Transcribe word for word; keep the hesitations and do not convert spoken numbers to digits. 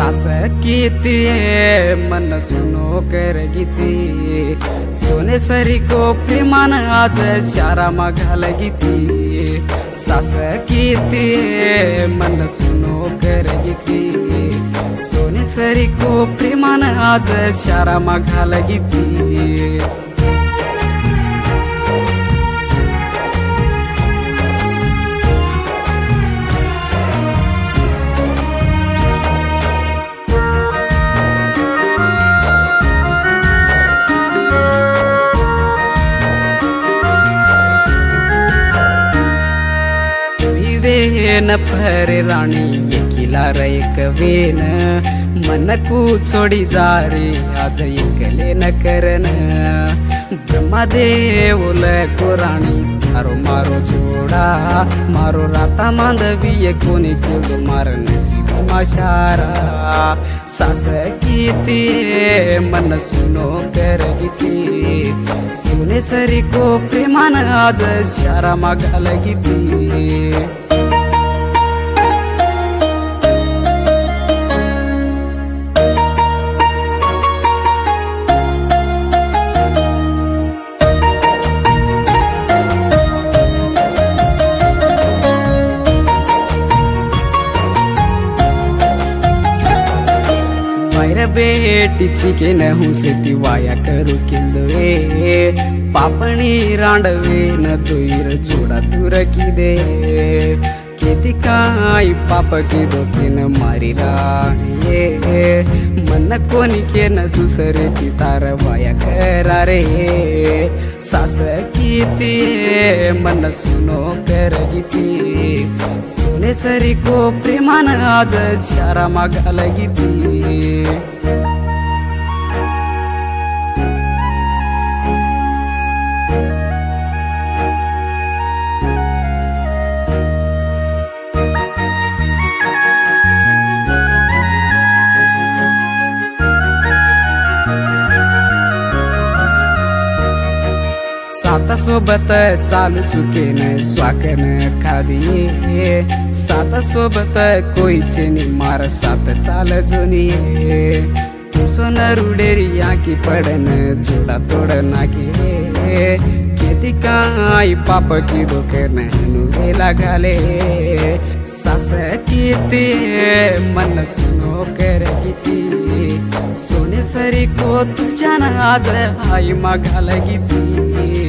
सास कीती मन सुनो करगिची सोने सरी को प्रेमान आज शारा घालगिची सास कीती मन सुनो करगिची सोने सरी को प्रेमान आज शारा घालगिची वेन फरे राणी एकिला रैक वेन मन कू छोड़ी जारे आज एकले न करन ब्रह्मदेव को राणी थारो मारो जोड़ा मारो राता मांदवी कोणी केलो मार नसीब माशारा सास कीती मन सुनो करगिची सुने सरी को प्रेमान आज शारा घालगिची बेटीची के नहू से वाया करू किंदवे पापणी रांडवे न तुईर जोड़ा तुर की दे खेती काई पाप की दो के न मारी राणी मन कोनी के न दूसरे की तार वाया करा रे सास कीती मन सुनो करगिची सोने सरी को प्रेमान आज शारा घालगिची साता सोबत चालू चुके न स्वाकन खादी साता सोबत कोई चेनी मार सात चाल जोनी सोन रुडेरी आकी पडन जोड़ा तोड़ नाकी खेती काई पाप की दोकन नुवेला घाले सास कीती मन सुनो करगिची सोने सरी को तुझ्यान आज आई घालगिची